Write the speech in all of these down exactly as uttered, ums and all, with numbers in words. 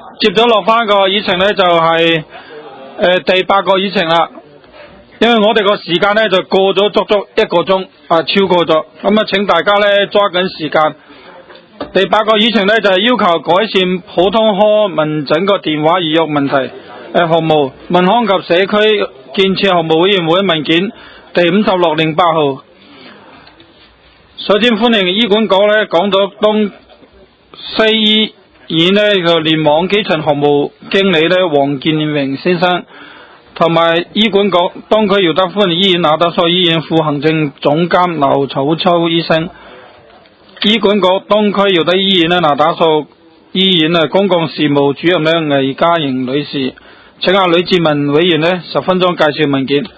接咗落翻個議程呢，就係、是呃、第八個議程啦。因為我哋個時間呢，就過咗足足一個鐘啊，超過咗。咁啊，請大家呢，抓緊時間。第八個議程呢，就係、是、要求改善普通科門診個電話預約問題誒項目，民康及社區建設項目委員會文件第五十六零八號。首先歡迎醫管局呢，港島東西醫院呢個聯網基層項目經理呢，黃建榮先生，同埋醫管局東區耀德歡醫院那打素醫院副行政總監劉草秋醫生，醫管局東區耀德醫院呢那打素醫院呢公共事務主任呢魏嘉瑩女士，請阿呂志文委員呢十分鐘介紹文件。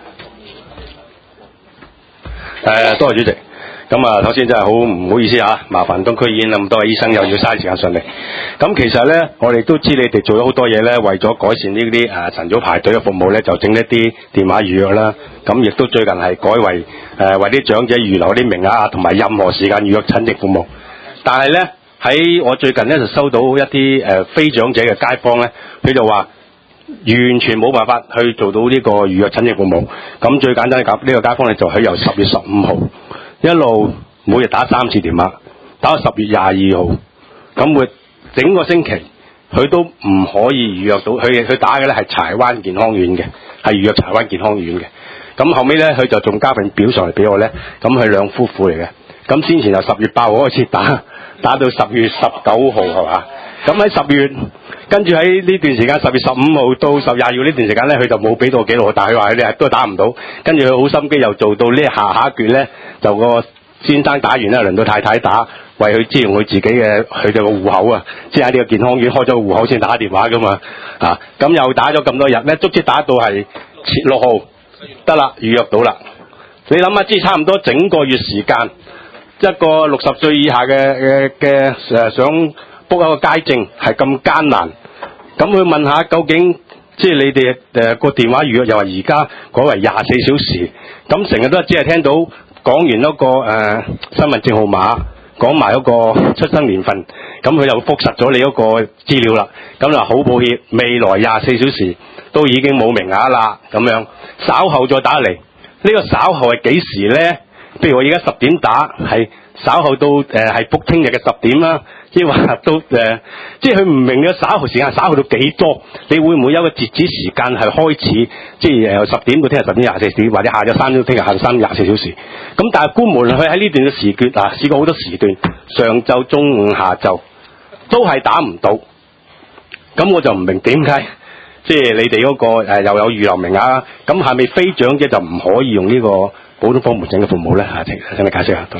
誒，多謝主席。咁啊，首先真係好唔好意思啊，麻煩東區醫院咁多位醫生又要嘥時間上嚟。咁其實咧，我哋都知你哋做咗好多嘢咧，為咗改善呢啲誒晨早排隊嘅服務咧，就整一啲電話預約啦。咁亦都最近係改為誒、呃、為啲長者預留啲名額啊，同埋任何時間預約診症服務。但係咧，喺我最近咧就收到一啲誒、呃、非長者嘅街坊咧，佢就話完全冇辦法去做到呢個預約診症服務。咁最簡單嘅呢個街坊咧，就喺由十月十五號。一路每日打三次電話，打到十月廿二號，咁會整個星期佢都唔可以預約到。佢佢打嘅咧係柴灣健康院嘅，係預約柴灣健康院嘅。咁後尾咧佢就仲加份表上嚟俾我咧，咁佢兩夫婦嚟嘅。咁先前由十月八號開始打，打到十月十九號係嘛？咁喺十月，跟住喺呢段時間十月十五號到十廿號呢段時間咧，佢就冇俾到記錄，但係佢話佢哋都打唔到。跟住佢好心機又做到呢下下一橛咧，就個先生打完咧，輪到太太打，為佢支用佢自己嘅佢哋個戶口啊，即係喺呢個健康院開咗個戶口先打電話噶嘛。啊，咁又打咗咁多日咧，足之打到係六號得啦，預約到啦。你諗下，即係差唔多整個月時間，一個六十歲以下嘅嘅嘅誒想 book 一個街症係咁艱難，咁佢問下究竟即係你哋誒個電話預約又話而家改為廿四小時，咁成日都只係聽到講完嗰個誒身份證號碼，講埋嗰個出生年份，咁佢又覆實咗你嗰個資料啦，咁就好抱歉，未來廿四小時都已經冇名額啦，咁樣稍後再打嚟，呢個稍後係幾時咧？譬如我而家十點打，係稍後到誒係 book 聽日嘅十點啦。即係話到誒，即係佢唔明嘅稍後時間，稍後到幾多？你會唔會有個截止時間係開始？即係由十點到聽日十點廿四點，或者下晝三點到聽日下晝三點廿四小時。咁但係官門佢喺呢段嘅時段啊，試過好多時段，上晝、中午、下晝都係打唔到。咁我就唔明點解，即係你哋嗰個誒又有預留名額，咁係咪非長者就唔可以用呢個普通科門診嘅服務咧？嚇，請請你解釋下，多謝。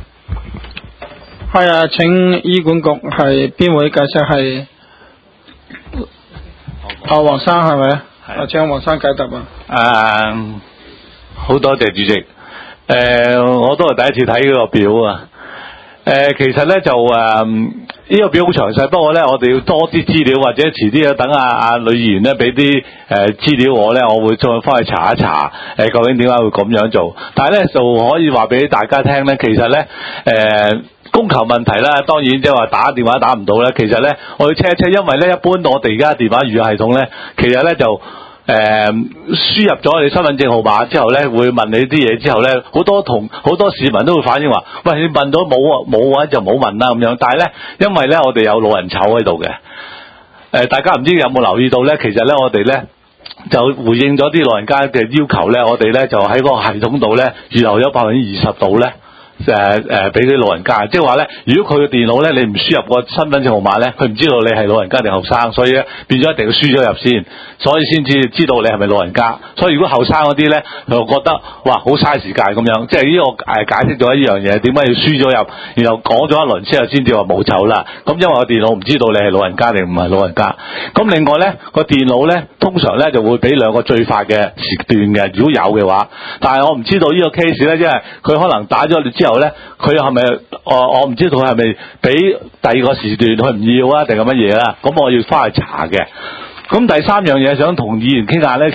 係啊，請醫管局係邊位解釋？係阿黃生係咪？係，請黃生解答啊。 誒，好多謝主席。誒、呃，我都係第一次睇呢個表啊。誒、呃，其實咧就誒，呢、呃這個表好詳細，不過咧我哋要多啲資料，或者遲啲啊等阿阿呂議員咧俾啲誒資料我咧，我會再翻去查一查誒、呃，究竟點解會咁樣做。但係咧就可以話俾大家聽咧，其實咧誒。呃供求問題啦，當然即係話打電話打唔到咧。其實咧，我要 check 一 check，因為咧一般我哋而家電話預約系統咧，其實咧就誒、呃、輸入咗你身份證號碼之後咧，會問你啲嘢之後咧，好多同好多市民都會反映話：喂，你問到冇啊冇啊就冇問啦咁樣。但係咧，因為咧我哋有老人籌喺度嘅，誒、呃、大家唔知有冇留意到咧？其實咧我哋咧就回應咗啲老人家嘅要求咧，我哋咧就喺嗰個系統度咧預留咗百分之二十度咧。誒誒，俾啲老人家，即係話咧，如果佢嘅電腦咧，你唔輸入個身份證號碼咧，佢唔知道你係老人家定後生，所以咧變咗一定要輸咗入先，所以先至知道你係咪老人家。所以如果後生嗰啲咧，就覺得哇好嘥時間咁樣，即係呢個誒解釋咗一樣嘢，點解要輸咗入，然後講咗一輪之後先至話冇走啦。咁因為個電腦唔知道你係老人家定唔係老人家。咁另外咧個電腦咧，通常咧就會俾兩個最快嘅時段嘅，如果有嘅話。但係我唔知道呢個 case 咧，即係佢可能打咗你之後咧，佢係咪我我唔知道佢係咪俾第二個時段佢唔要啊，定係乜嘢啦？咁我要翻去查嘅。咁第三樣嘢想同議員傾下咧，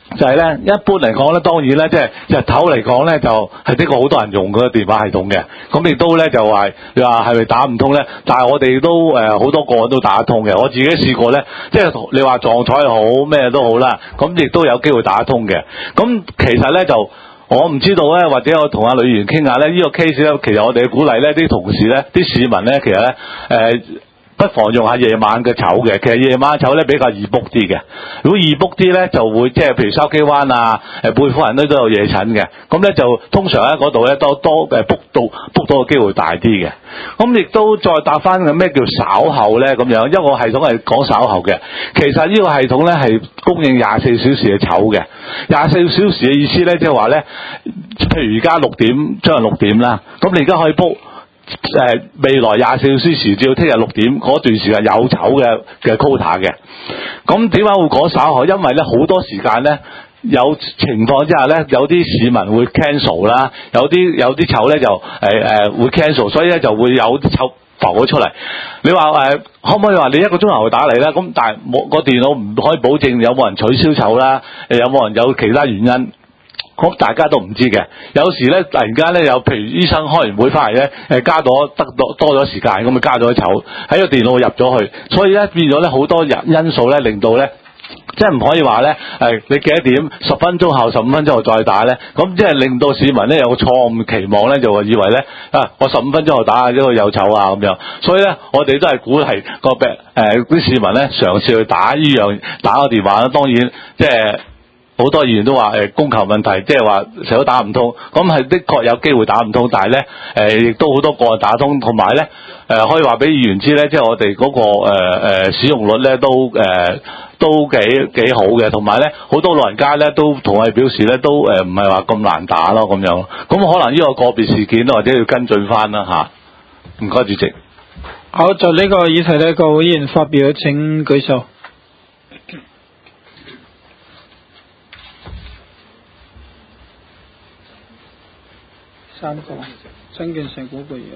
就係咧，一般嚟講咧，當然咧，即係日頭嚟講咧，就係的確好多人用嗰個電話系統嘅。咁亦都咧就話，你話係咪打唔通咧？但係我哋都誒好多個都打得通嘅。我自己試過咧，即係你話撞彩好咩都好啦，咁亦都有機會打得通嘅。咁其實咧就我唔知道咧，或者我同阿女議員傾下咧，呢個 case 咧，其實我哋鼓勵咧啲同事咧、啲市民咧，其實咧誒。呃不妨用下夜晚嘅籌嘅，其實夜晚籌咧比較易 book 啲嘅。如果易 book 啲咧，就會即係譬如筲箕灣啊、誒貝府人咧都有夜診嘅，咁咧就通常喺嗰度咧多多誒 book 到 book 到嘅機會大啲嘅。咁亦都再答翻嘅咩叫稍後咧咁樣，因為個系統係講稍後嘅。其實呢個系統咧係供應廿四小時嘅籌嘅，廿四小時嘅意思咧即係話咧，譬如而家六點將近六點啦，咁你而家可以 book。誒、呃、未來廿四小時至到聽日六點嗰段時間有籌嘅嘅 quota 嘅，咁點解會講稍後？因為咧好多時間咧有情況之下咧，有啲市民會 cancel 啦，有啲有啲籌咧就誒誒、呃、會 cancel，所以咧就會有啲籌浮咗出嚟。你話誒、呃、可唔可以話你一個鐘頭打嚟咧？咁但係冇個電腦唔可以保證有冇人取消籌啦，誒有冇人有其他原因？咁大家都唔知嘅，有時咧突然間咧有，譬如醫生開完會翻嚟咧，誒加咗得多多咗時間，咁咪加咗籌喺個電腦入咗去，所以咧變咗咧好多人因素咧令到咧，即係唔可以話咧誒你幾多點十分鐘後十五分鐘後再打咧，咁即係令到市民咧有個錯誤期望咧，就以為咧啊我十五分鐘後打呢個有籌啊咁樣，所以咧我哋都係鼓勵個病誒啲市民咧嘗試去打呢樣打個電話啦，當然即係。好多議員都話誒供求問題，即係話成日都打唔通，咁係的確有機會打唔通，但係咧誒亦都好多個人打通，同埋咧誒可以話俾議員知咧，即係我哋嗰、那個誒、呃、使用率咧都誒、呃、都幾幾好嘅，同埋咧好多老人家咧都同我哋表示咧都誒唔係話咁難打咯咁樣，咁可能呢個個別事件或者要跟進翻啦嚇。唔該，主席。 好，就呢個議題咧，各位議員發表請舉手。三個，曾建成、古貴堯。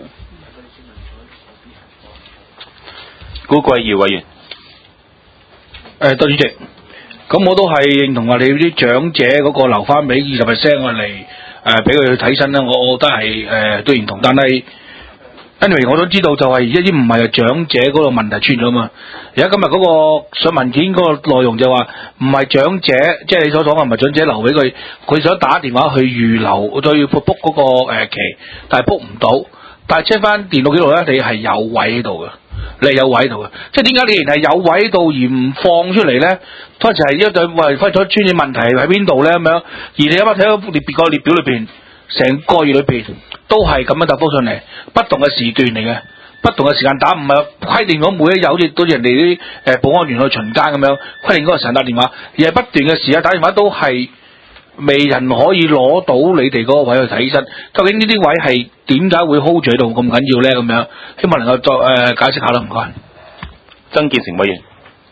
古貴堯委員。誒、呃，多主席。咁我都係認同話你啲長者嗰個留翻俾二十 percent 我嚟誒，俾佢去睇身啦。我我覺得係誒、呃、都認同，但係 anyway 我都知道就係而家啲唔係長者嗰個問題出咗嘛。而家今日嗰個上文件嗰個內容就話唔係長者，即係你所講嘅唔係長者留俾佢，佢想打電話去預留，再要 book 嗰個誒期，但係 book 唔到。但係 check 翻電腦記錄咧，你係有位喺度嘅，你係有位喺度嘅。即係點解你仍然係有位喺度而唔放出嚟咧？就係一對為分咗專業問題喺邊度咧咁樣。而你有冇睇到列別個列表裏邊，成個月裏邊都係咁樣答覆上嚟，不同嘅時段嚟嘅。不同嘅時間打，唔係規定咗每一日好似到人哋啲誒保安員去巡更咁樣規定嗰個時間打電話，而係不斷嘅時間打電話都係未人可以攞到你哋嗰個位去睇醫生。究竟呢啲位係點解會 hold 住喺度咁緊要咧？咁樣希望能夠作誒、呃、解釋下啦，唔該。 曾建成委員。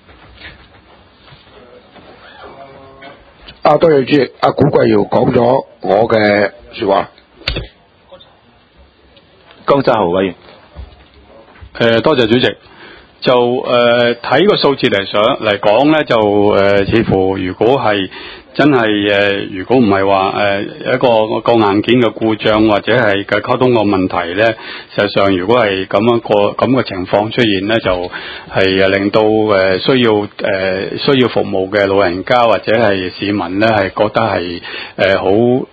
啊，多謝主席。阿古貴堯講咗我嘅説話。 江澤豪委員。 誒、呃，多謝主席。就誒睇個數字嚟想嚟講咧，就誒、呃、似乎如果係真係誒、呃，如果唔係話誒一個個硬件嘅故障或者係嘅溝通個問題咧，實際上如果係咁樣個咁嘅情況出現咧，就係令到誒、呃、需要誒、呃、需要服務嘅老人家或者係市民咧，係覺得係誒好誒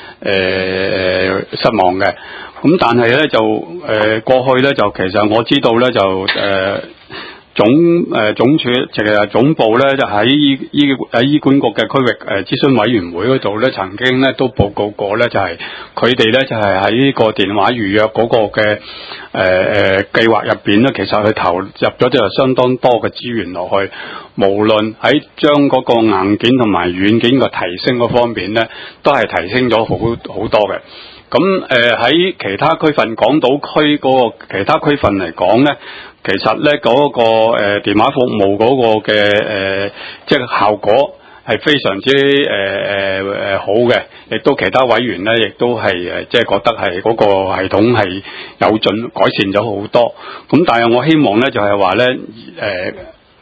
失望嘅。咁但係咧就誒、呃、過去咧就其實我知道咧就誒、呃、總誒、呃、總處即係總部咧就喺醫醫喺醫管局嘅區域誒諮詢委員會嗰度咧曾經咧都報告過咧就係佢哋咧就係喺呢個電話預約嗰個嘅誒誒計劃入邊咧，其實佢投入咗就相當多嘅資源落去，無論喺將嗰個硬件同埋軟件嘅提升嗰方面咧，都係提升咗好好多嘅。咁誒喺其他區份港島區嗰個其他區份嚟講咧，其實咧嗰、那個誒、呃、電話服務嗰個嘅誒、呃、即係效果係非常之誒誒誒好嘅，亦都其他委員咧亦都係誒即係覺得係嗰個系統係有進改善咗好多。咁但係我希望咧就係話咧誒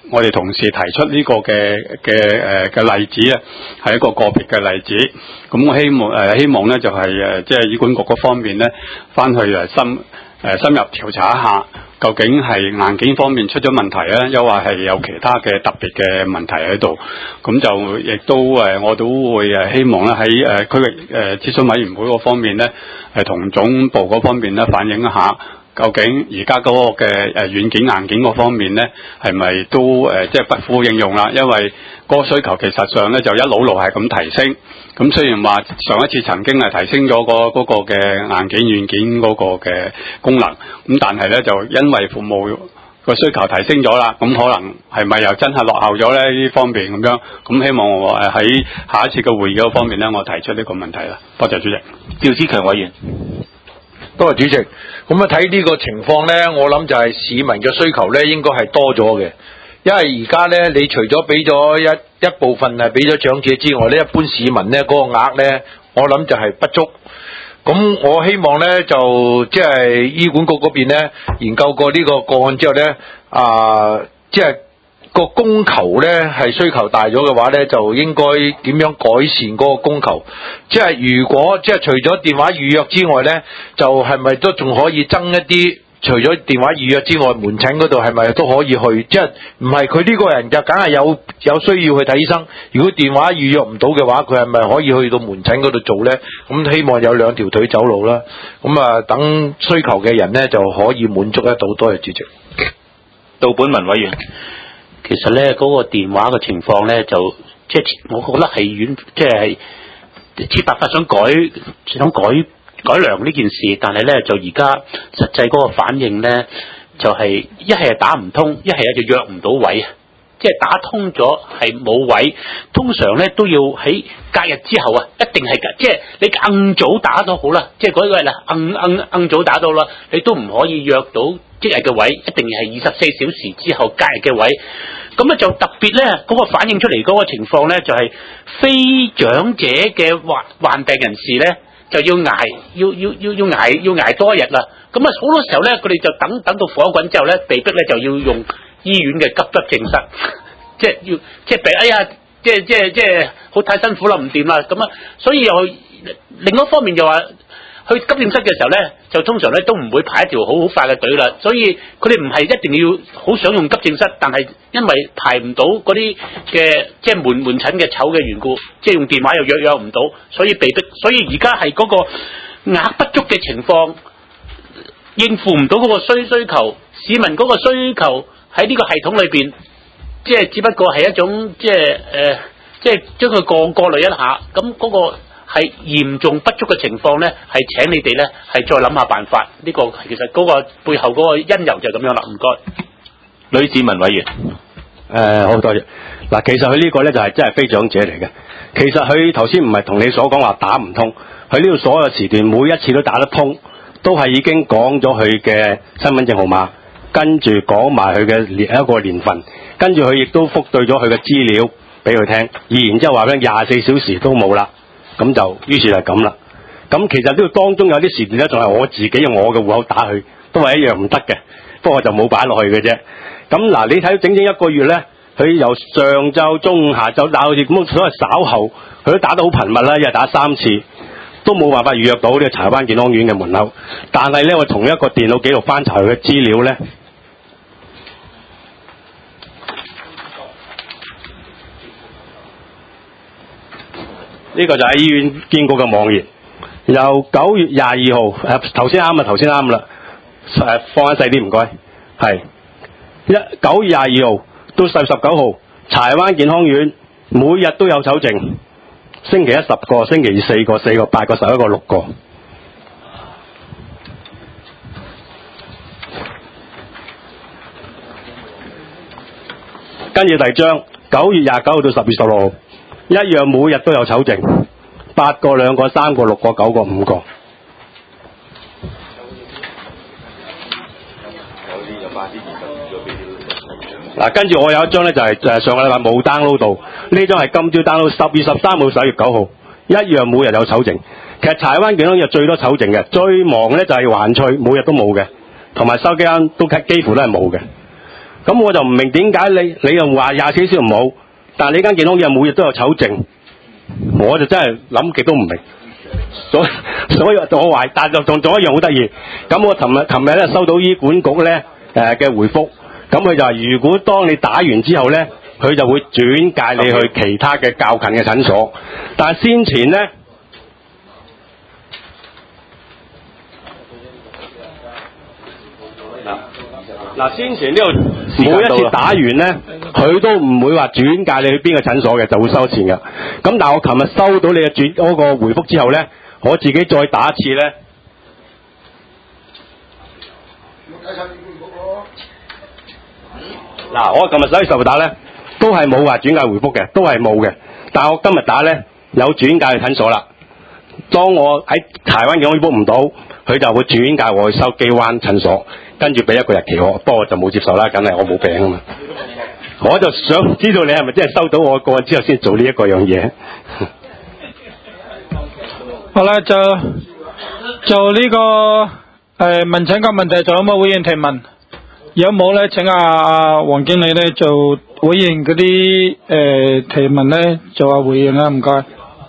我哋同事提出呢個嘅嘅誒嘅例子咧，係一個個別嘅例子。咁我希望誒、呃、希望咧就係、是、誒即係醫管局嗰方面咧，翻去誒深誒、呃、深入調查一下，究竟係硬件方面出咗問題咧，又或係有其他嘅特別嘅問題喺度。咁就亦都誒、呃、我都會誒希望咧喺誒區域誒諮詢委員會嗰方面咧，係同總部嗰方面咧反映一下。究竟而家嗰個嘅誒軟件硬件嗰方面咧，係咪都誒即係不敷應用啦？因為嗰個需求其實上咧就一路路係咁提升。咁雖然話上一次曾經係提升咗個嗰個嘅硬件軟件嗰個嘅功能，咁但係咧就因為服務個需求提升咗啦，咁可能係咪又真係落後咗咧呢方面咁樣？咁希望我誒喺下一次嘅會議嗰方面咧，我提出呢個問題啦。多謝主席。 趙志強委員。 多謝主席。咁啊睇呢個情況呢，我諗就係市民嘅需求呢應該係多咗嘅，因為而家呢，你除咗俾咗一一部分係俾咗長者之外呢，一般市民呢嗰、嗰個額呢，我諗就係不足。咁我希望呢，就即係、就是、醫管局嗰邊呢研究過呢個個案之後呢，啊即係。個供求呢係需求大咗嘅話呢，就應該點樣改善嗰個供求？即係如果即係除咗電話預約之外呢，就係咪都仲可以增一啲？除咗電話預約之外，門診嗰度係咪都可以去？即係唔係佢呢個人就梗係有有需要去睇醫生？如果電話預約唔到嘅話，佢係咪可以去到門診嗰度做呢？咁希望有兩條腿走路啦。咁啊，等需求嘅人呢就可以滿足得到。多謝主席。 杜本文委員。 其實咧，嗰、那個電話嘅情況咧，就即係我覺得係遠，即係設辦法想改，想改改良呢件事，但係咧就而家實際嗰個反應咧，就係一係係打唔通，一係咧就約唔到位，即係打通咗係冇位，通常咧都要喺隔日之後啊，一定係即係你晏早打都好啦，即係嗰個啦，晏晏晏早打到啦，你都唔可以約到即日嘅位，一定係二十四小時之後隔日嘅位。咁啊就特別咧，嗰、那個反映出嚟嗰個情況咧，就係、是、非長者嘅患患病人士咧，就要捱，要要要要捱要捱多一日啦。咁啊好多時候咧，佢哋就等等到火滾之後咧，被逼咧就要用醫院嘅急急症室，即係要即係俾哎呀，即係即係即係好太辛苦啦，唔掂啦。咁啊，所以又另一方面就話。去急症室嘅時候咧，就通常咧都唔會排一條好好快嘅隊啦，所以佢哋唔係一定要好想用急症室，但係因為排唔到嗰啲嘅即係門門診嘅籌嘅緣故，即係用電話又約約唔到，所以被逼，所以而家係嗰個額不足嘅情況，應付唔到嗰個需需求，市民嗰個需求喺呢個系統裏邊，即係只不過係一種即係誒，即係將佢過過濾一下，咁嗰個。係嚴重不足嘅情況咧，係請你哋咧係再諗下辦法。呢、這個其實嗰個背後嗰個因由就係咁樣啦。唔該， 呂志文委員。誒、 呃，好多謝。嗱，其實佢呢個咧就係真係非長者嚟嘅。其實佢頭先唔係同你所講話打唔通，佢呢度所有時段每一次都打得通，都係已經講咗佢嘅身份證號碼，跟住講埋佢嘅年一個年份，跟住佢亦都覆對咗佢嘅資料俾佢聽，而然之後話咧廿四小時都冇啦。咁就於是就係咁啦。咁其實呢度當中有啲時段咧，仲係我自己用我嘅戶口打去，都係一樣唔得嘅。不過我就冇擺落去嘅啫。咁嗱，你睇到整整一個月咧，佢由上晝、中午、下晝打好似咁，所謂稍後佢都打得好頻密啦，一日打三次，都冇辦法預約到呢個柴灣健康院嘅門口。但係咧，我同一個電腦記錄翻查佢嘅資料咧。呢個就係醫院建局嘅網頁，由九月廿二號誒頭先啱啊，頭先啱啦，誒放翻細啲唔該，係一九月廿二號到十月十九號，柴灣健康院每日都有搜證，星期一十個，星期二四個，四個八個，十一個六個。跟住第二張，九月廿九號到十月十六號。一樣每日都有搜證，八個、兩個、三個、六個、九個、五個。嗱，跟住我有一張咧，就係誒上個禮拜冇 download 到，呢張係今朝 download，十月十三號、十一月九號，一樣每日有搜證。其實柴灣健康院最多搜證嘅，最忙咧就係環翠，每日都冇嘅，同埋筲箕灣都幾乎都係冇嘅。 咁我就唔明點解你你又話廿四小時唔好，但係你間健康院每日都有籌證，我就真係諗極都唔明。所所以我話，但就仲仲一樣好得意。咁我琴日琴日咧收到醫管局咧誒嘅回覆，咁佢就話如果當你打完之後咧，佢就會轉介你去其他嘅較近嘅診所。但係先前咧。嗱，先前呢度每一次打完咧，佢都唔會話轉介你去邊個診所嘅，就會收錢㗎。咁但係我琴日收到你嘅轉嗰個回覆之後咧，我自己再打一次咧。嗱，我琴日十一月十號打咧，都係冇話轉介回覆嘅，都係冇嘅。但係我今日打咧有轉介去診所啦。當我喺台灣嘅我 book 唔到，佢就會轉介我去筲箕灣診所。跟住俾一個日期我，不過我就冇接受啦，梗係我冇病啊嘛。我就想知道你係咪真係收到我個案之後先做呢一個樣嘢。 好啦，就做呢、這個誒、呃、問診嘅問題，仲有冇會員提問？有冇咧？請阿阿黃經理咧做會員嗰啲誒提問咧，做下回應啦，唔該。誒、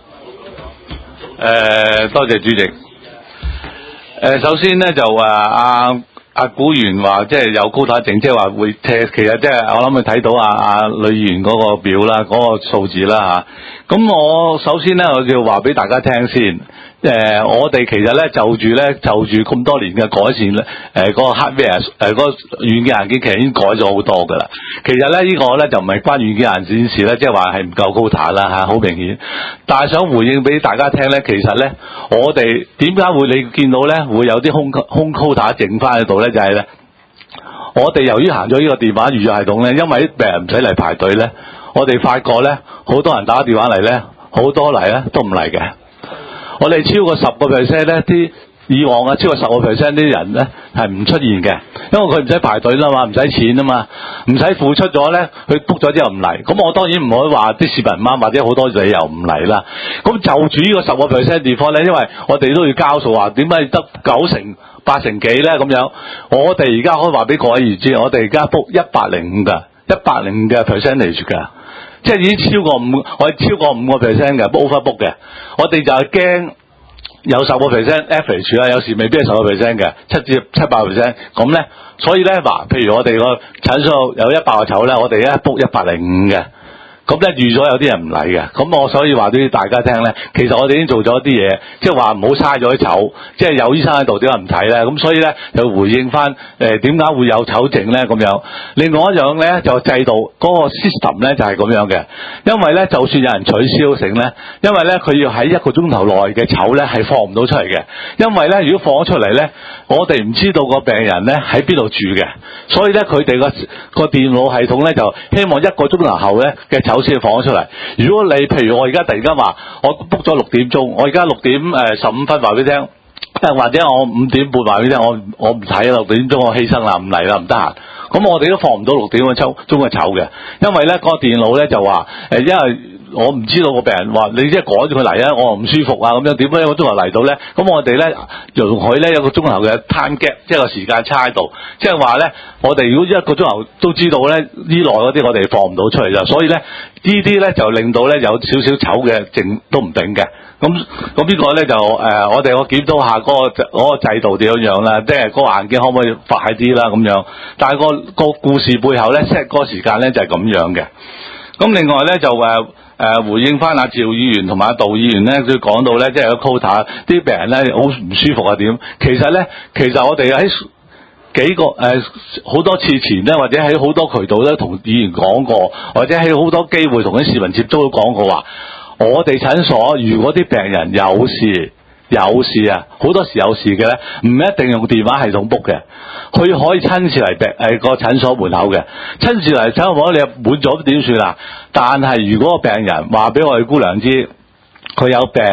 呃，多謝主席。誒、呃，首先咧就誒阿。阿古元話即係有高塔證，即係話會踢，其實即係我諗佢睇到阿阿呂議員嗰個表啦，嗰、嗰個數字啦吓。咁我首先咧，我要話俾大家聽先。誒、呃，我哋其實咧就住咧就住咁多年嘅改善咧，誒、呃、嗰、嗰個 hardware 誒嗰個軟件硬件其實已經改咗好多噶啦。其實咧呢、呢個咧就唔係關軟件硬件事咧，即係話係唔夠高塔啦吓，好明顯。但係想回應俾大家聽咧，其實咧我哋點解會你見到咧會有啲空空高塔剩翻喺度咧，就係、是、咧我哋由於行咗呢個電話預約系統咧，因為啲病人唔使嚟排隊咧，我哋發覺咧好多人打電話嚟咧，好多嚟咧都唔嚟嘅。我哋超過十個 percent 咧，啲以往啊超過十個 percent 啲人咧係唔出現嘅，因為佢唔使排隊啦嘛，唔使錢啊嘛，唔使付出咗咧，佢 book 咗之後唔嚟。咁我當然唔可以話啲市民唔啱，或者好多理由唔嚟啦。咁就住呢個十個 percent 地方咧，因為我哋都要交數話，點解得九成八成幾咧咁樣？我哋而家可以話俾各位而知，我哋而家 book 一百零五㗎，一百零五嘅 percentage 㗎。即係已經超過五，我哋超過五個 percent 嘅 overbook 嘅，我哋就係驚有十個 percent average 啦，有時未必係十個 percent 嘅，七至七八 percent 咁咧，所以咧嗱，譬如我哋個診所有一百個籌咧，我哋一 book 一百零五嘅，咁咧預咗有啲人唔嚟嘅，咁我所以話俾大家聽咧，其實我哋已經做咗一啲嘢，即係話唔好嘥咗啲籌，即係有醫生喺度點解唔睇咧？咁所以咧就回應翻誒點解會有籌證咧咁樣。另外一樣咧就制度嗰、那個 system 咧就係、是、咁樣嘅，因為咧就算有人取消成咧，因為咧佢要喺一個鐘頭內嘅籌咧係放唔到出嚟嘅，因為咧如果放咗出嚟咧，我哋唔知道個病人咧喺邊度住嘅，所以咧佢哋個個電腦系統咧就希望一個鐘頭後咧嘅籌先放咗出嚟。如果你譬如我而家突然間話我 book 咗六點鐘，我而家六點誒十五分話俾你聽，或者我五點半話俾你聽，我我唔睇啦，六點鐘我犧牲啦，唔嚟啦，唔得閒。咁我哋都放唔到六點鐘抽鐘嘅籌嘅，因為咧、嗰個電腦咧就話誒，因為我唔知道個病人話你即係趕住佢嚟啊，我又唔舒服啊咁樣，點解一個鐘頭嚟到咧？咁我哋咧容許咧有個鐘頭嘅 time gap，即係個時間差喺度，即係話咧我哋如果一個鐘頭都知道咧呢內嗰啲我哋放唔到出嚟就，所以咧呢啲咧就令到咧有少少籌嘅證都唔定嘅。咁咁呢個咧就誒、呃，我哋我檢討下嗰、嗰個嗰個制度點樣樣啦，即係嗰個硬件可唔可以快啲啦咁樣。但係、嗰個、嗰個故事背後咧 set 嗰個時間咧就係、是、咁樣嘅。咁另外咧就誒誒、呃、回應翻阿趙議員同埋阿杜議員咧，佢講到咧即係個 quota 啲病人咧好唔舒服啊點？其實咧其實我哋喺幾個誒好、呃、多次前咧，或者喺好多渠道咧同議員講過，或者喺好多機會同啲市民接觸都講過話。我哋診所如果啲病人有事有事啊，好多時有事嘅咧，唔一定用電話系統 book 嘅，佢可以親自嚟病誒個診所門口嘅，親自嚟診所門口你滿咗點算啊？但係如果個病人話俾我哋姑娘知，佢有病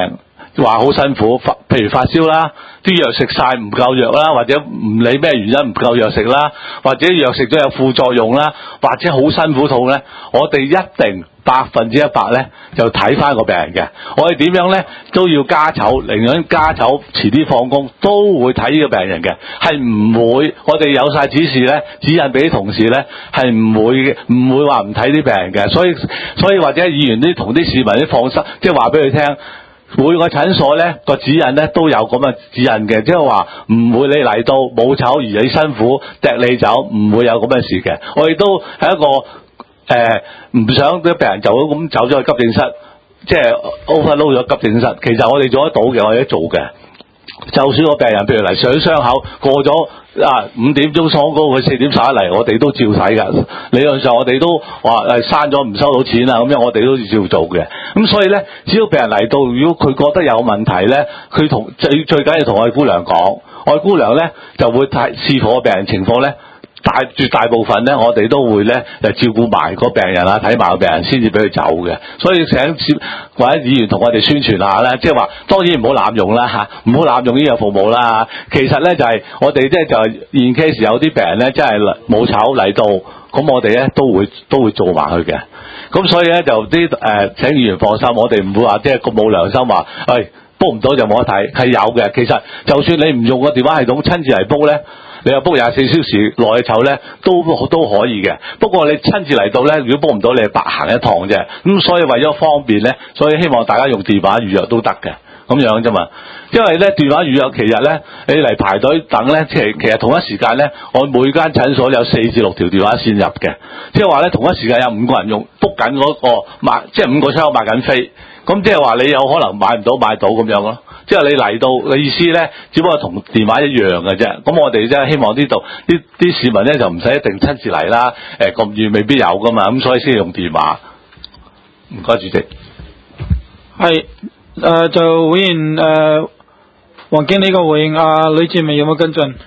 話好辛苦，發譬如發燒啦，啲藥食晒唔夠藥啦，或者唔理咩原因唔夠藥食啦，或者藥食咗有副作用啦，或者好辛苦痛咧，我哋一定百分之一百咧就睇翻個病人嘅。我哋點樣咧都要加籌，寧願加籌遲啲放工都會睇呢個病人嘅，係唔會我哋有晒指示咧指引俾啲同事咧係唔會嘅，唔會話唔睇啲病人嘅。所以所以或者議員啲同啲市民啲放心，即係話俾佢聽。每個診所咧個指引咧都有咁嘅指引嘅，即係話唔會你嚟到冇籌而你辛苦趯你走，唔會有咁嘅事嘅。我亦都係一個誒唔、呃、想啲病人就咁走咗去急症室，即係 overload 咗急症室。其實我哋做得到嘅，我哋都做嘅。就算個病人譬如嚟上傷口過咗啊五點鐘收工，佢四點十一嚟，我哋都照睇㗎。理論上我哋都話誒刪咗唔收到錢啊，咁樣我哋都照做嘅。咁所以咧，只要病人嚟到，如果佢覺得有問題咧，佢同最最緊要同愛姑娘講，愛姑娘咧就會睇視乎個病人情況咧。大絕大部分咧，我哋都會咧就照顧埋個病人啊，睇埋個病人先至俾佢走嘅。所以請或者議員同我哋宣傳下啦，即係話當然唔好濫用啦嚇，唔好濫用呢樣服務啦。其實咧就係、是、我哋即係就係現 case 有啲病人咧真係冇籌嚟到，咁我哋咧都會都會做埋佢嘅。咁所以咧就啲誒、呃、請議員放心，我哋唔會話即係咁冇良心話，誒 book 唔到就冇得睇，係有嘅。其實就算你唔用個電話系統親自嚟 book 咧。你又 book 廿四小時內籌咧，都都可以嘅。不過你親自嚟到咧，如果 book 唔到，你係白行一趟啫。咁所以為咗方便咧，所以希望大家用電話預約都得嘅，咁樣啫嘛。因為咧電話預約其實咧，你嚟排隊等咧，其實其實同一時間咧，我每間診所有四至六條電話線入嘅，即係話咧同一時間有五個人用 book 緊嗰個買，即係五個車口買緊飛。咁即係話你有可能買唔到買到咁樣咯。即係你嚟到嘅意思咧，只不過同電話一樣嘅啫。咁我哋真係希望呢度啲啲市民咧就唔使一定親自嚟啦。誒咁遠未必有噶嘛，咁所以先用電話。唔該，主席。 係誒、呃、就會員誒黃經理個回應，阿呂志明有冇跟進？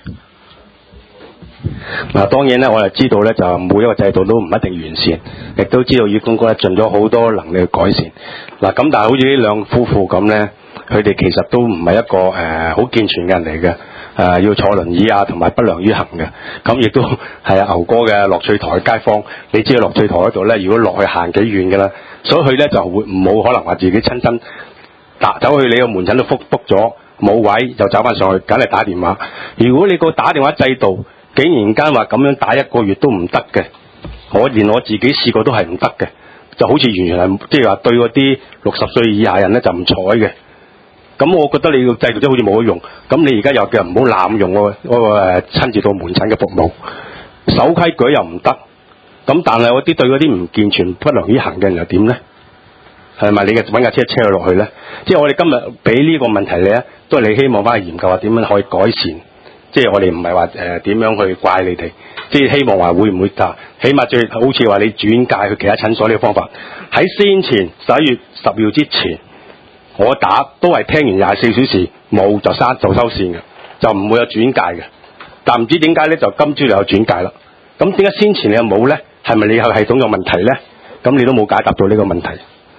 嗱，當然咧，我哋知道咧，就每一個制度都唔一定完善，亦都知道醫管局咧盡咗好多能力去改善。嗱，咁但係好似呢兩夫婦咁咧。佢哋其實都唔係一個誒好、呃、健全嘅人嚟嘅，誒、呃、要坐輪椅啊，同埋不良於行嘅。咁亦都係啊牛哥嘅樂翠台嘅街坊，你知道樂翠台嗰度咧，如果落去行幾遠嘅啦，所以佢咧就會冇可能話自己親身打走去你個門診都 book book 咗冇位，就走翻上去，梗係打電話。如果你個打電話制度竟然間話咁樣打一個月都唔得嘅，我連我自己試過都係唔得嘅，就好似完全係即係話對嗰啲六十歲以下人咧就唔睬嘅。咁我覺得你個制度真好似冇得用，咁你而家又叫人唔好濫用嗰、那個嗰、那個誒親自到門診嘅服務，守規矩又唔得，咁但係嗰啲對嗰啲唔健全不良於行嘅人又點咧？係咪你嘅揾架車車佢落去咧？即係我哋今日俾呢個問題你咧，都係你希望翻去研究下點樣可以改善，即係我哋唔係話誒點樣去怪你哋，即係希望話會唔會就起碼最好似話你轉介去其他診所呢個方法，喺先前十一月十號之前。我打都係聽完廿四小時冇就刪就收線嘅，就唔會有轉介嘅。但唔知點解咧，就今朝就有轉介啦。咁點解先前你又冇咧？係咪你係系統有問題咧？咁你都冇解答到呢個問題。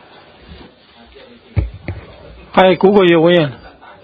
係古個業會員。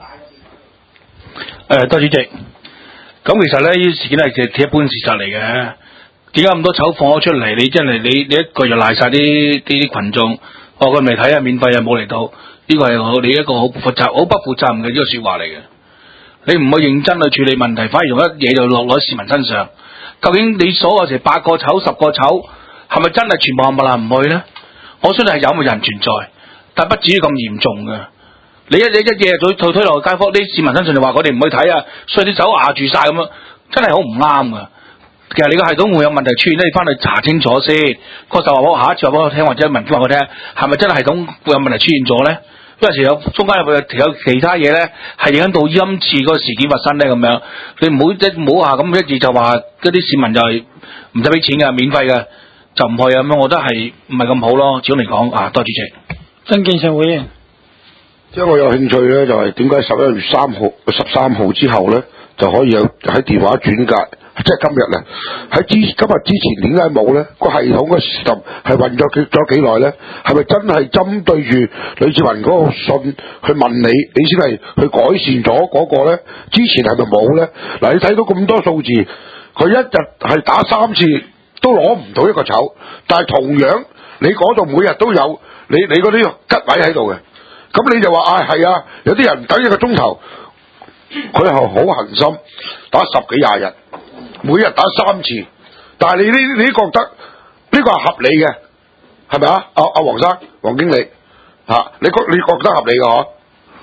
誒，多主席。咁其實咧，呢事件係其實一般事實嚟嘅。點解咁多籌放咗出嚟？你真係你你一個就賴晒啲啲啲群眾。哦，佢未睇啊，免費啊，冇嚟到。呢個係我哋一個好負責、好不負責任嘅呢個說話嚟嘅。你唔去認真去處理問題，反而用一嘢就落落喺市民身上。究竟你所有成八個籌、十個籌，係咪真係全部冚唪唥唔去咧？我相信係有冇人存在，但不至於咁嚴重嘅。你一一一嘢推推推落街坊啲市民身上，就話我哋唔去睇啊，所以啲手壓住晒咁樣，真係好唔啱噶。其實你個系統會有問題出現咧，你翻去查清楚先。確實話我下一次話俾我聽，或者文件話我聽，係咪真係系統會有問題出現咗咧？有陣時有中間有有其他嘢咧，係影響到今次嗰個事件發生咧咁樣。你唔好一唔好話咁一字就話嗰啲市民就係唔使俾錢嘅，免費嘅就唔去啊咁樣，我覺得係唔係咁好咯。始終嚟講啊，多謝主席。 曾建成會員， 即係我有興趣咧，就係點解十一月三號、十三號之後咧就可以有喺電話轉介即係今日咧，喺之今日之前點解冇咧？個系統嘅 system 係運咗幾咗幾耐咧？係咪真係針對住呂志文嗰個信去問你，你先係去改善咗嗰個咧？之前係咪冇咧？嗱，你睇到咁多數字，佢一日係打三次都攞唔到一個籌，但係同樣你嗰度每日都有你你嗰啲吉位喺度嘅，咁你就話啊係啊，有啲人等一個鐘頭，佢係好恆心打十幾廿日。每日打三次，但係你呢？你覺得呢個係合理嘅，係咪啊？阿阿黃生、黃經理嚇、啊，你覺你覺得合理嘅嗬？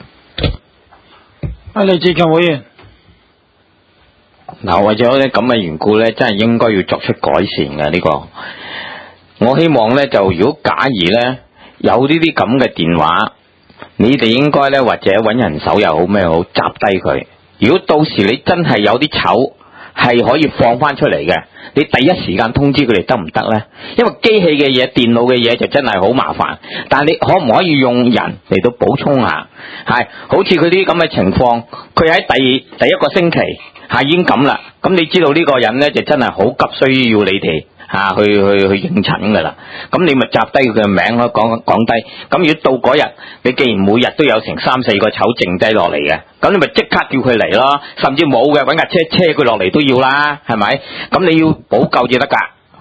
啊，李志強會員， 嗱，為咗咧咁嘅緣故咧，真係應該要作出改善嘅呢個。我希望咧就如果假如咧有呢啲咁嘅電話，你哋應該咧或者揾人手又好咩好，集低佢。如果到時你真係有啲醜，係可以放翻出嚟嘅，你第一時間通知佢哋得唔得呢？因為機器嘅嘢、電腦嘅嘢就真係好麻煩，但係你可唔可以用人嚟到補充下？係好似佢啲咁嘅情況，佢喺第第一個星期係已經咁啦，咁你知道呢個人呢，就真係好急需要你哋。啊，去去去應診噶啦，咁你咪集低佢嘅名咯，講講低。咁如果到嗰日，你既然每日都有成三四個籌剩低落嚟嘅，咁你咪即刻叫佢嚟咯。甚至冇嘅，搵架車車佢落嚟都要啦，係咪？咁你要補救至得噶。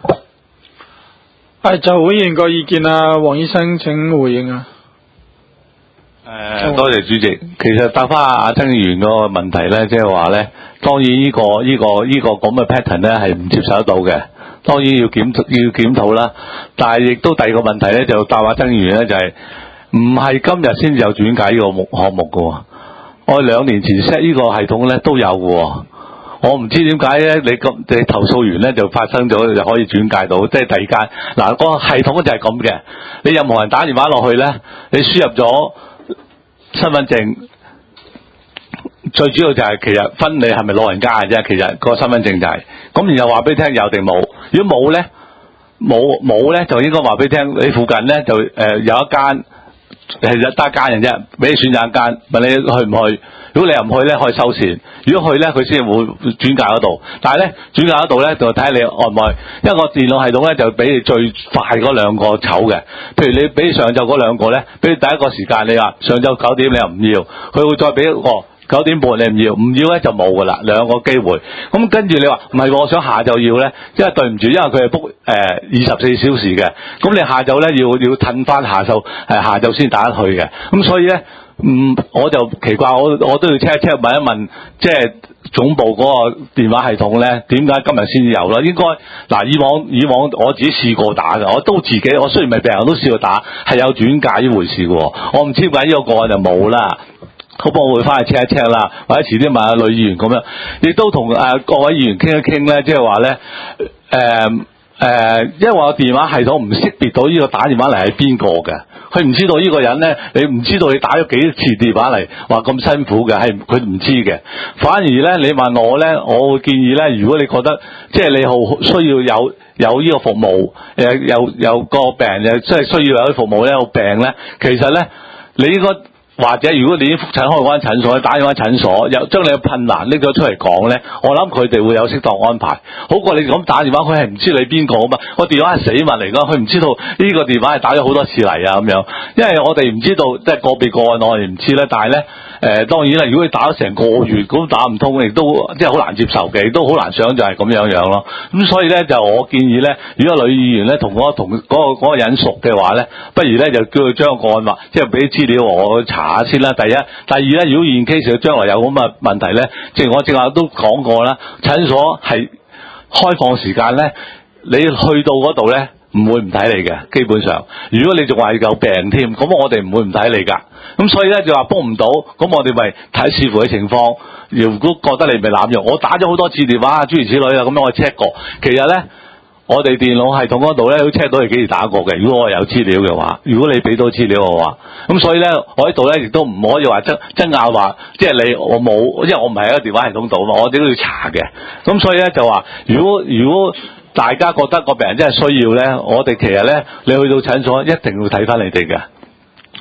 係就會員個意見啊，黃醫生請回應啊。 誒、呃，多謝主席。其實答翻阿曾議員個問題咧，即係話咧，當然呢、這個呢、這個呢、這個咁嘅 pattern 咧係唔接受得到嘅。當然要檢要檢討啦，但係亦都第二個問題咧，就答阿曾議員咧，就係唔係今日先至有轉介呢個目項目嘅。我兩年前 set 呢個系統咧都有嘅。我唔知點解咧，你咁你投訴完咧就發生咗就可以轉介到，即係第二間嗱、個系統就係咁嘅。你任何人打電話落去咧，你輸入咗身份證。最主要就係其實分你係咪老人家嘅啫，其實個身份證就係、是、咁，然後話俾你聽有定冇。如果冇咧，冇冇咧就應該話俾你聽，你附近咧就誒、呃、有一間係得一間嘅啫，俾你選擇一間，問你去唔去。如果你又唔去咧，可以收線；如果去咧，佢先會轉介嗰度。但係咧轉介嗰度咧就睇下你愛唔愛，因為個電腦系統咧就俾你最快嗰兩個籌嘅。譬如你俾上晝嗰兩個咧，俾你第一個時間你話上晝九點你又唔要，佢會再俾一個。九點半你唔要，唔要咧就冇噶啦，兩個機會。咁跟住你話唔係，我想下晝要咧，因為對唔住，因為佢係 book 誒二十四小時嘅，咁你下晝咧要要褪翻下晝，係下晝先打得去嘅。咁所以咧，嗯，我就奇怪，我我都要 check 一 check 問一問，即係總部嗰個電話系統咧，點解今日先至有啦？應該嗱，以往以往我自己試過打嘅，我都自己，我雖然唔係病人都試過打，係有轉介呢回事嘅。我唔知點解呢個個案就冇啦。好，我會翻去 check 一 check 啦，或者遲啲問下女議員咁樣，亦都同誒、呃、各位議員傾一傾咧，即係話咧誒誒，因為我電話系統唔識別到呢個打電話嚟係邊個嘅，佢唔知道呢個人咧，你唔知道你打咗幾次電話嚟，話咁辛苦嘅，係佢唔知嘅。反而咧，你問我咧，我會建議咧，如果你覺得即係你好需要有有呢個服務，誒有有個病人即係需要有啲服務咧，有病咧，其實咧你應該。或者如果你已經復診開嗰間診所，打電話診所，又將你嘅困難拎咗出嚟講咧，我諗佢哋會有適當安排，好過你咁打電話，佢係唔知你邊個啊嘛，個電話係死物嚟㗎，佢唔知道呢個電話係打咗好多次嚟啊咁樣，因為我哋唔知道，即係個別個案我哋唔知咧，但係咧誒當然啦，如果你打咗成個月咁打唔通，亦都即係好難接受嘅，亦都好難想就係咁樣樣咯。咁所以咧就我建議咧，如果女議員咧同嗰個同嗰個嗰個人熟嘅話咧，不如咧就叫佢將個案話，即係俾啲資料我查下先啦。第一，第二咧，如果現 case 佢將來有咁嘅問題咧，正如我正話都講過啦，診所係開放時間咧，你去到嗰度咧唔會唔睇你嘅，基本上。如果你仲話有病添，咁我哋唔會唔睇你㗎。咁所以咧就話幫唔到，咁我哋咪睇視乎嘅情況。如果覺得你未濫用，我打咗好多次電話，諸如此類啊，咁樣我 check 過，其實咧。我哋電腦系統嗰度咧都 check 到你幾時打過嘅。如果我有資料嘅話，如果你俾到資料嘅話，咁所以咧，我喺度咧亦都唔可以話爭爭拗話，即係你我冇，因為我唔係喺個電話系統度嘛，我哋都要查嘅。咁所以咧就話，如果如果大家覺得個病人真係需要咧，我哋其實咧，你去到診所一定要睇翻你哋嘅。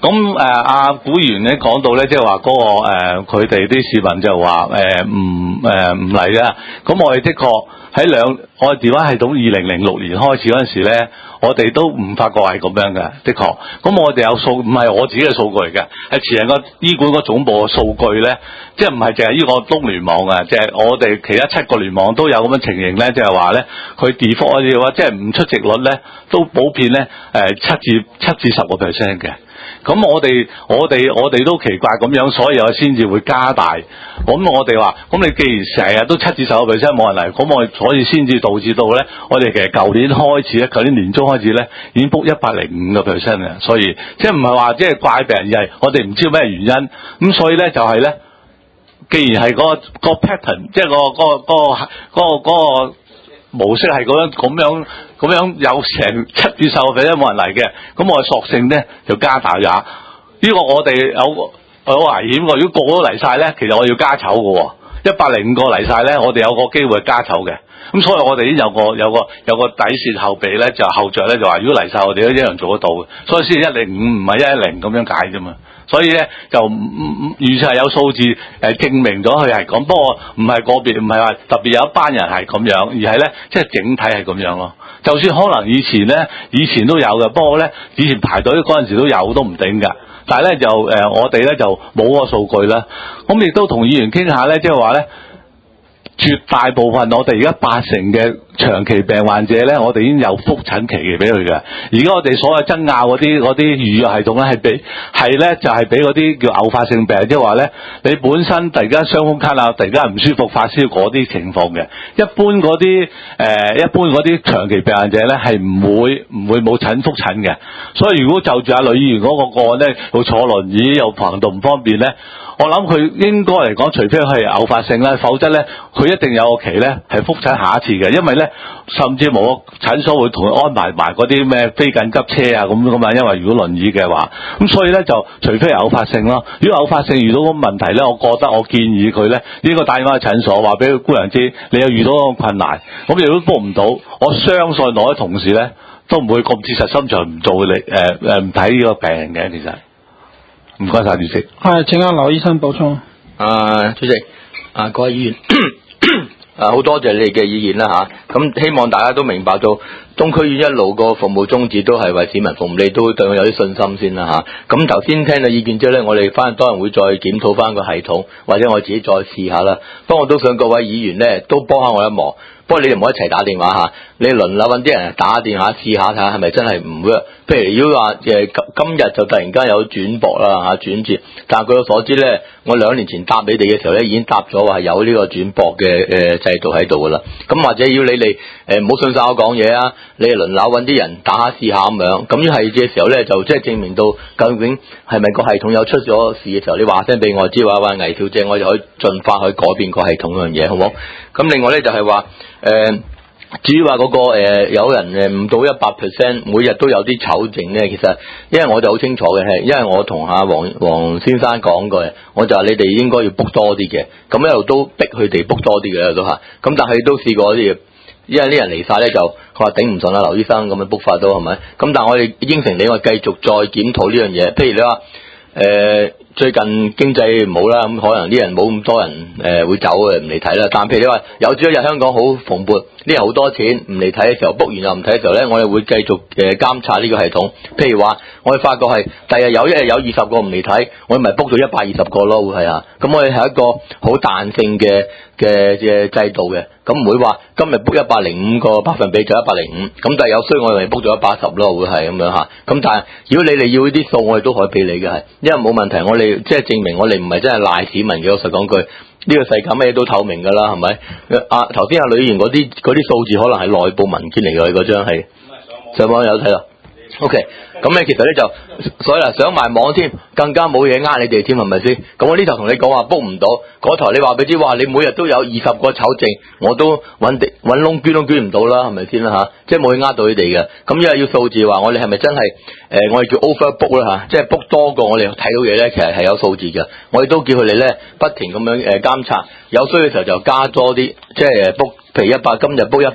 咁誒阿古議員咧講到咧，即係話嗰個誒佢哋啲市民就話誒唔誒唔嚟啦。咁我哋的確喺兩我哋電話系統二零零六年開始嗰陣時咧，我哋都唔發覺係咁樣嘅，的確。咁我哋有數，唔係我自己嘅數據嚟嘅，係前日個醫管局總部嘅數據咧，即係唔係淨係呢個東聯網啊，即係我哋其他七個聯網都有咁樣情形咧，即係話咧佢 default 嘅話，即係唔出席率咧都普遍咧誒七至七至十個 percent 嘅。咁我哋我哋我哋都奇怪咁樣，所以我先至會加大。咁我哋話，咁你既然成日都七至十個 percent 冇人嚟，咁我所以先至導致到咧，我哋其實舊年開始咧，舊年年中開始咧，已經 book 一百零五個 percent 嘅。所以即係唔係話即係怪病人，而係我哋唔知咩原因。咁所以咧就係咧，既然係嗰個個 pattern， 即係個個個個個個模式係咁樣咁樣咁樣有成七至十個 percent 冇人嚟嘅，咁我哋索性咧就加大咗。呢個我哋有有危險喎，如果個個都嚟晒咧，其實我要加籌嘅喎。一百零五個嚟晒咧，我哋有個機會加籌嘅。咁所以我哋已經有個有個有個底線後備咧，就後着咧就話，如果嚟晒我哋都一樣做得到嘅。所以先一零五唔係一一零咁樣解啫嘛。所以咧就唔唔完全係有數字誒、呃、證明咗佢係咁，不過唔係個別，唔係話特別有一班人係咁樣，而係咧即係整體係咁樣咯。就算可能以前咧，以前都有嘅，不過咧以前排隊嗰陣時都有都唔定㗎。但係咧就誒、呃、我哋咧就冇個數據啦。咁亦都同議員傾下咧，即係話咧。絕大部分我哋而家八成嘅長期病患者咧，我哋已經有覆診期嘅俾佢嘅。而家我哋所謂爭拗嗰啲嗰啲預約系統咧，係俾係咧就係俾嗰啲叫偶發性病，即係話咧你本身突然間傷風咳啊，突然間唔舒服發燒嗰啲情況嘅。一般嗰啲誒一般嗰啲長期病患者咧係唔會唔會冇診覆診嘅。所以如果就住阿呂議員嗰個個案咧，又坐輪椅又行動唔方便咧。我諗佢應該嚟講，除非佢係偶發性啦，否則咧佢一定有個期咧係覆診下一次嘅，因為咧甚至冇診所會同佢安排埋嗰啲咩非緊急車啊咁咁啊，因為如果輪椅嘅話，咁所以咧就除非係偶發性咯。如果偶發性遇到個問題咧，我覺得我建議佢咧應該打電話去診所，話俾姑娘知你又遇到個困難，咁如果 book 唔到，我相信我啲同事咧都唔會咁切實心腸唔做你誒誒唔睇呢個病人嘅，其實。唔該晒主席。 係，請阿劉醫生補充。 啊，主席，啊各位議員，啊好多謝你哋嘅意見啦吓。咁、啊、希望大家都明白到，東區醫院一路個服務宗旨都係為市民服務，你都對佢有啲信心先啦吓。咁頭先聽到意見之後咧，我哋翻當然會再檢討翻個系統，或者我自己再試下啦。不過我都想各位議員咧都幫下我一忙。不過你哋唔好一齊打電話嚇，你輪流揾啲人打電話試下睇下係咪真係唔 work。譬如如果話誒今日就突然間有轉駁啦嚇轉接，但係據我所知咧，我兩年前答你哋嘅時候咧已經答咗話係有呢個轉駁嘅誒制度喺度噶啦。咁或者要你哋誒唔好信晒我講嘢啊，你哋輪流揾啲人打下試下咁樣。咁樣係嘅時候咧，就即係證明到究竟係咪個系統有出咗事嘅時候，你話聲俾我知話話魏小姐，我就可以盡快去改變個系統嗰樣嘢，好唔好？咁另外咧就係話。誒、呃，至於話嗰個誒、呃、有人誒唔到一百 percent， 每日都有啲丑症咧，其實因為我就好清楚嘅，係因為我同阿黃黃先生講過嘅，我就話你哋應該要 book 多啲嘅，咁一路都逼佢哋 book 多啲嘅都嚇，咁但係都試過啲嘢，因為啲人嚟晒咧就佢話頂唔順啦，劉醫生咁樣 book 法都係咪？咁但係我哋應承你，我繼續再檢討呢樣嘢，譬如你話誒。呃最近經濟唔好啦，咁可能啲人冇咁多人誒、呃、會走嘅，唔嚟睇啦。但譬如你話有朝一日香港好蓬勃，啲人好多錢唔嚟睇嘅時候 book 完又唔睇嘅時候咧，我哋會繼續誒監察呢個系統。譬如話，我哋發覺係第日有一日有二十個唔嚟睇，我哋咪 book 到一百二十個咯，會係啊。咁我哋係一個好彈性嘅嘅嘅制度嘅，咁唔會話今日 book 一百零五個百分比就一百零五，咁但係有需要我哋咪 book 咗一百十咯，會係咁樣嚇。咁但係如果你哋要呢啲數，我哋都可以俾你嘅，係因為冇問題，我哋即係證明我哋唔係真係賴市民嘅。老實講句，呢、這個世界咩都透明㗎啦，係咪？啊頭先阿呂議員嗰啲嗰啲數字可能係內部文件嚟嘅，嗰張係上網有睇啦。OK，咁咧其實咧就所以啦，上埋網添，更加冇嘢呃你哋添，係咪先？咁我呢頭同你講話 book 唔到，嗰台你話俾知，哇！你每日都有二十個丑症，我都揾地揾窿捐都捐唔到啦，係咪先啦嚇？即係冇嘢呃到你哋嘅。咁因為要數字話，我哋係咪真係誒、呃？我哋叫 over book 啦嚇，即係 book 多過我哋睇到嘢咧，其實係有數字嘅。我哋都叫佢哋咧不停咁樣誒監察，有需要嘅時候就加多啲，即係 book，譬如一百今日 book 一百。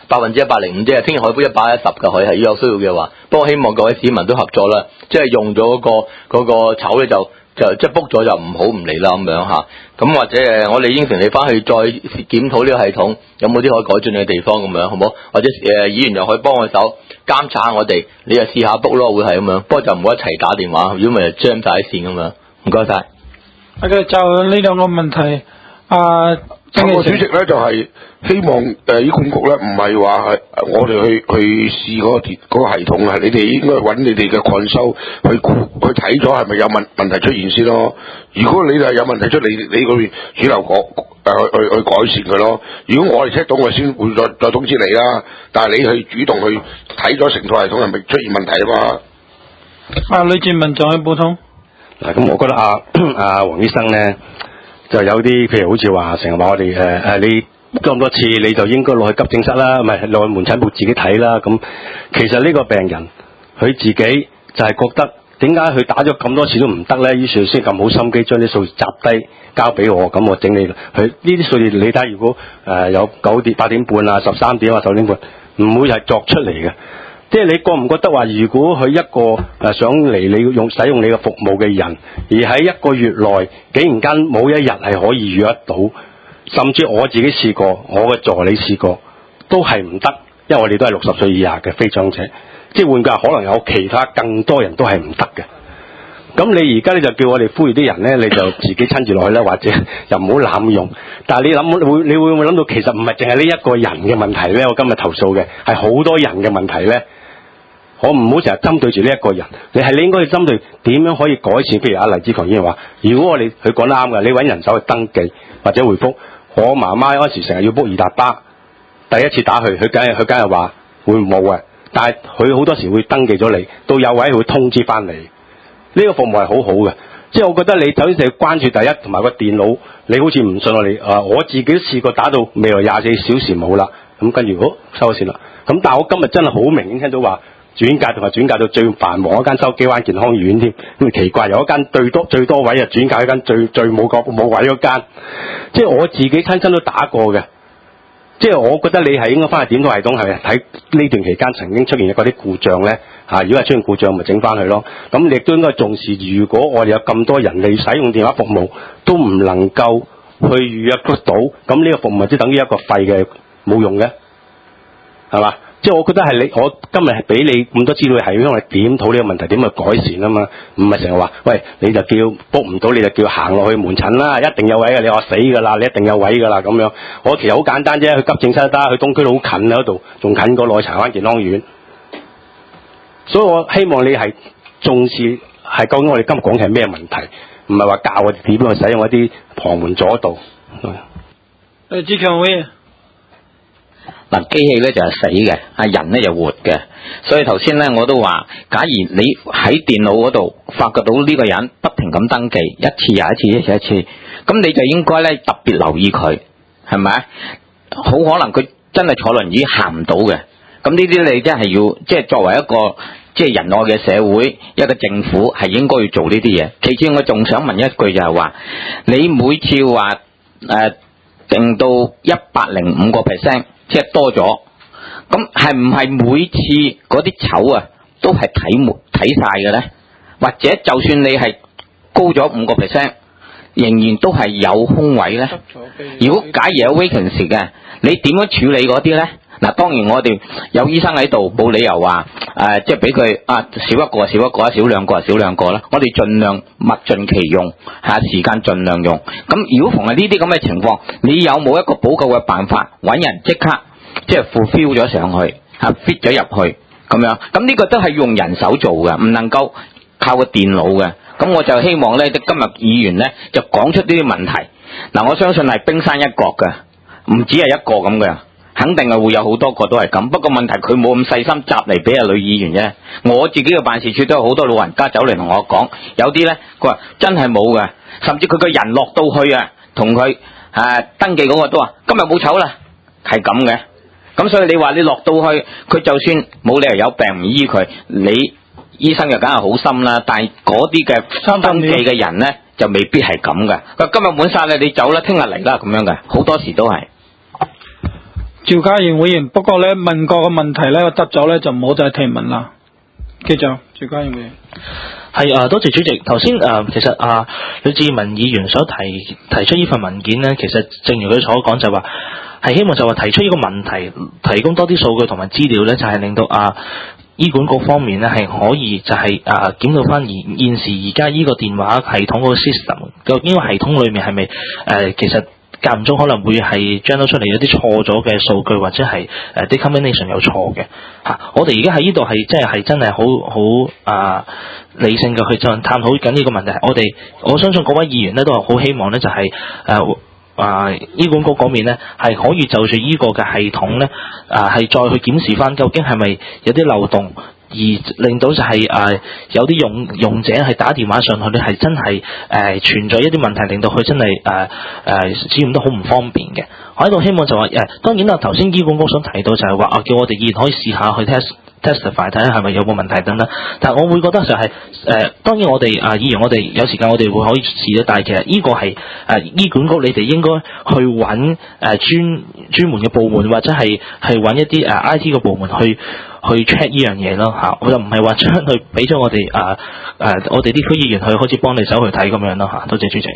百分之一百零五啫，聽日可以一百一十嘅，可以係有需要嘅話。不過希望各位市民都合作啦，即係用咗、嗰個嗰、嗰個籌咧就就即係 book 咗就唔好唔嚟啦咁樣嚇。咁或者誒，我哋應承你翻去再檢討呢個系統，有冇啲可以改進嘅地方咁樣，好唔好？或者誒、呃、議員又可以幫我手監察下我哋，你就試下 book 咯，會係咁樣。不過就唔好一齊打電話，如果咪就 jam 晒啲線咁樣。唔該晒。 OK，就呢兩個問題，啊， 咁我主席咧就係、是、希望誒、呃、醫管局咧唔係話係我哋去去試嗰、那個電嗰、那個系統啊，你哋應該揾你哋嘅抗收去估去睇咗係咪有問問題出現先咯。如果你哋係有問題出，你你嗰邊主流局誒去去去改善佢咯。如果我哋 check 到，我先會再再通知你啦。但係你去主動去睇咗成套系統係咪出現問題啊嘛？ 啊，呂志文仲有補充。 嗱，咁我覺得阿阿黃醫生咧就有啲，譬如好似話成日話我哋誒誒你咁多次你就應該落去急症室啦，唔係落去門診部自己睇啦。咁其實呢個病人佢自己就係覺得點解佢打咗咁多次都唔得咧？於是先咁好心機將啲數字集低交俾我，咁我整理佢呢啲數字你睇，如果誒、呃、有九點八點半啊、十三點啊、十點半，唔會係作出嚟嘅。即係你覺唔覺得話，如果佢一個誒想嚟你用使用你嘅服務嘅人，而喺一個月內竟然間冇一日係可以預得到，甚至我自己試過，我嘅助理試過，都係唔得，因為我哋都係六十歲以下嘅非長者，即係換句話，可能有其他更多人都係唔得嘅。咁你而家咧就叫我哋呼籲啲人咧，你就自己親自落去啦，或者又唔好濫用。但係你諗會，你會唔會諗到其實唔係淨係呢一個人嘅問題咧？我今日投訴嘅係好多人嘅問題咧。我唔好成日針對住呢一個人，你係你應該去針對點樣可以改善。譬如阿黎志強議員話，如果我哋佢講得啱嘅，你揾人手去登記或者回覆。我媽媽嗰時成日要 book 二達巴，第一次打去，佢梗係佢梗係話會冇嘅，但係佢好多時會登記咗你，到有位佢會通知翻你。呢個服務係好好嘅，即係我覺得你首先就要關注第一，同埋個電腦，你好似唔信我哋啊！我自己都試過打到未來廿四小時冇啦，咁跟住好收咗線啦。咁但係我今日真係好明顯聽到話。轉介同埋轉介到最繁忙嗰間筲箕灣健康院添，咁奇怪，有一間最多最多位啊，轉介一間最最冇個冇位嗰間，即係我自己親身都打過嘅，即係我覺得你係應該翻去檢討系統，係咪睇呢段期間曾經出現嗰啲故障咧？嚇、啊，如果係出現故障，咪整翻去咯。咁你亦都應該重視，如果我哋有咁多人嚟使用電話服務，都唔能夠去預約得到，咁呢個服務即等於一個廢嘅，冇用嘅，係嘛？即係我覺得係你，我今日係俾你咁多資料，係因為檢討呢個問題點去改善啊嘛，唔係成日話，喂，你就叫 book 唔到，你就叫行落去門診啦，一定有位嘅，你話死㗎啦，你一定有位㗎啦咁樣。我其實好簡單啫，去急症室得，去東區都好近啊，嗰度仲近過內柴灣健康院。所以我希望你係重視係究竟我哋今日講嘅係咩問題，唔係話教我哋點樣去使用一啲旁門左道。 誒，志強會。 嗱，機器咧就係死嘅，啊人咧就活嘅，所以頭先咧我都話，假如你喺電腦嗰度發覺到呢個人不停咁登記，一次又一次，一次一次，咁你就應該咧特別留意佢，係咪？好可能佢真係坐輪椅行唔到嘅，咁呢啲你真係要，即係作為一個即係仁愛嘅社會，一個政府係應該要做呢啲嘢。其次我仲想問一句就係話，你每次話誒、呃、定到一百零五個 percent。即係多咗，咁係唔係每次嗰啲籌啊都係睇滿睇晒嘅咧？或者就算你係高咗五個 percent，仍然都係有空位咧？如果假如有 vacancy 嘅，你點樣處理嗰啲咧？嗱，當然我哋有醫生喺度，冇理由話誒、呃，即係俾佢啊少一個少一個，少兩個少兩個啦。我哋盡量物盡其用，嚇時間盡量用。咁如果逢係呢啲咁嘅情況，你有冇一個補救嘅辦法，揾人即刻即係 fulfill 咗上去，嚇 fit 咗入去咁樣？咁呢個都係用人手做嘅，唔能夠靠個電腦嘅。咁我就希望咧，今日議員咧就講出呢啲問題。嗱，我相信係冰山一角嘅，唔止係一個咁嘅。肯定係會有好多個都係咁，不過問題佢冇咁細心集嚟俾阿女議員啫。我自己嘅辦事處都有好多老人家走嚟同我講，有啲咧佢話真係冇嘅，甚至佢個人落到去啊，同佢誒登記嗰個都話今日冇籌啦，係咁嘅。咁所以你話你落到去，佢就算冇理由有病唔醫佢，你醫生就梗係好心啦。但係嗰啲嘅登記嘅人咧就未必係咁嘅。佢今日滿晒啦，你走啦，聽日嚟啦咁樣嘅，好多時都係。 趙家賢會員，不過咧問過個問題咧，我得咗咧就唔好再提問啦。繼續，趙家賢會員。 係啊，多謝主席。頭先誒，其實啊，呂志文議員所提提出呢份文件咧，其實正如佢所講就話，係希望就話提出呢個問題，提供多啲數據同埋資料咧，就係、是、令到啊醫管局方面咧係可以就係、是、啊檢討翻現現時而家呢個電話系統嗰個 system，究竟個系統裏面係咪誒其實間唔中可能會係 generate 出嚟有啲錯咗嘅數據，或者係誒啲 combination 有錯嘅嚇。我哋而家喺呢度係即係係真係好好啊理性嘅去進行探討緊呢個問題。我哋我相信各位議員咧都係好希望咧就係誒啊醫管局嗰面咧係可以就住呢個嘅系統咧啊係再去檢視翻究竟係咪有啲漏洞。而令到就係、是、誒、呃、有啲用用者係打電話上去咧，係真係誒、呃、存在一啲問題，令到佢真係誒誒使用得好唔方便嘅。我喺度希望就話誒、呃，當然啦，頭先醫管局所提到就係話啊，叫我哋議員可以試下去 test testify 睇下係咪有冇問題等等。但係我會覺得就係、是、誒、呃，當然我哋啊議員，我哋有時間我哋會可以試咧，但係其實呢個係誒、呃、醫管局你哋應該去揾誒、呃、專專門嘅部門，或者係係揾一啲誒、呃、I T 嘅部門去。去 check 呢樣嘢咯嚇，我就唔係話將佢俾咗我哋誒誒，我哋啲區議員去開始幫你手去睇咁樣咯嚇。多謝主席。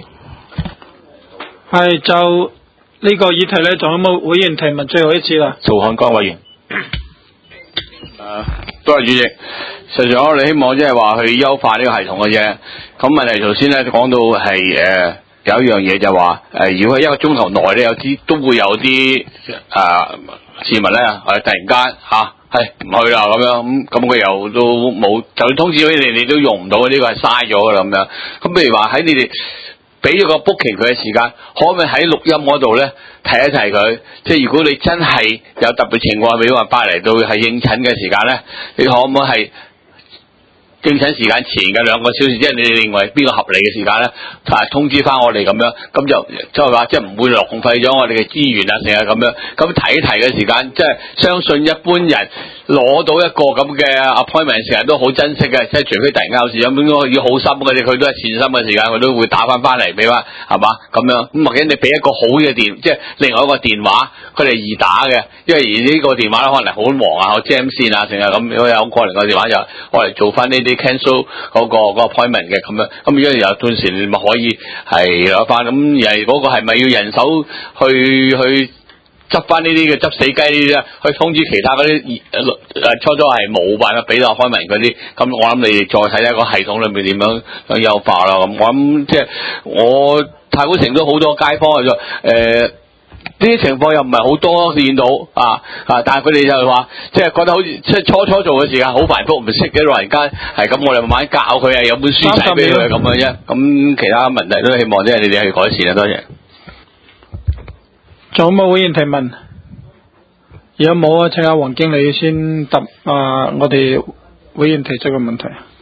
係就呢個議題咧，仲有冇會員提問？最後一次啦。 曹漢光委員。誒，多謝主席。實際上我哋希望即係話去優化呢個系統嘅啫。咁問題頭先咧講到係誒、呃、有一樣嘢就話誒、呃，如果喺一個鐘頭內咧有啲都會有啲誒、呃、市民咧誒突然間嚇。係唔去啦咁樣，咁咁佢又都冇，就算通知咗你哋，你都用唔到，呢、這個係嘥咗噶啦咁樣。咁譬如話喺你哋俾咗個 booking 佢嘅時間，可唔可以喺錄音嗰度咧提一提佢？即係如果你真係有特別情況，比如話拜嚟到係應診嘅時間咧，你可唔可以係應診時間前嘅兩個小時，即係你哋認為邊個合理嘅時間咧？啊，通知翻我哋咁樣，咁就即係話即係唔會浪費咗我哋嘅資源啊，成日咁樣。咁提一提嘅時間，即係相信一般人攞到一個咁嘅 appointment 成日都好珍惜嘅，即係除非突然間有事，咁應該要好心嘅，佢都係善心嘅時間，佢都會打翻翻嚟俾翻，係嘛咁樣。咁或者你俾一個好嘅電，即係另外一個電話，佢哋易打嘅，因為而呢個電話咧可能好忙啊，我 jam 線啊，成日咁，如果有過嚟個電話就我嚟做翻呢啲 cancel 嗰、嗰個嗰、嗰個 appointment 嘅咁樣。咁如果有到時你咪可以係攞翻，咁而係嗰個係咪要人手去去？執翻呢啲嘅執死雞呢啲咧，去通知其他嗰啲誒初初係冇辦法俾到開文嗰啲，咁我諗你哋再睇下個系統裏面點樣樣優化啦。咁我諗即係我太古城都好多街坊就誒呢啲情況又唔係好多見到啊啊，但係佢哋就係話即係覺得好似即係初初做嘅時間好繁複，唔識嘅老人家係咁，我哋慢慢教佢啊，有本書仔俾佢咁樣啫。咁其他問題都希望即係你哋去改善啊，多謝。 仲有冇會員提問？如果冇啊，請阿黃經理先答啊，我哋會員提出嘅問題。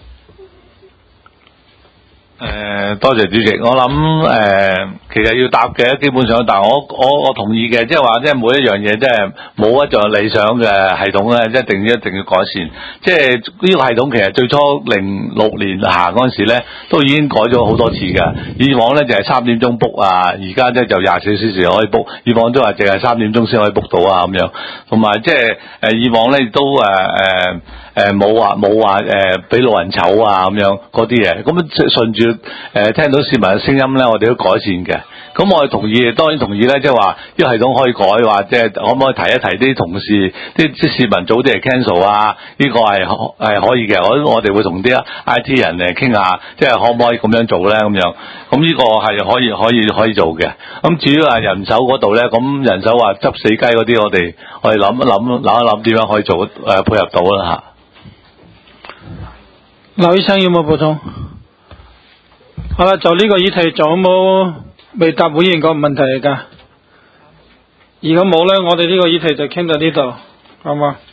誒、呃，多謝主席。我諗誒、呃，其實要答嘅，基本上，但係我我我同意嘅，即係話，即係每一樣嘢，即係冇一座理想嘅系統咧，一定一定要改善。即係呢個系統其實最初零六年行嗰陣時咧，都已經改咗好多次㗎。以往咧就係三點鐘 book 啊，而家咧就廿四小時可以 book。以往都話淨係三點鐘先可以 book 到啊咁樣。同埋即係誒，以往咧都誒誒。誒冇話冇話誒俾路人醜啊咁樣嗰啲嘢，咁順住誒、呃、聽到市民嘅聲音咧，我哋都改善嘅。咁我哋同意，當然同意咧，即係話呢個系統可以改，話即係可唔可以提一提啲同事，啲啲市民早啲嚟 cancel 啊？呢、這個係係可以嘅。我我哋會同啲 I T 人嚟傾下，即係可唔可以咁樣做咧？咁樣咁呢個係可以可以可以做嘅。咁至於話人手嗰度咧，咁人手話執死雞嗰啲，我哋我哋諗一諗諗一諗點樣可以做誒、呃、配合到啦嚇。 劉醫生有冇補充？好啦，就呢個議題仲有冇未答會員個問題嚟㗎？如果冇咧，我哋呢個議題就傾到呢度，好嘛？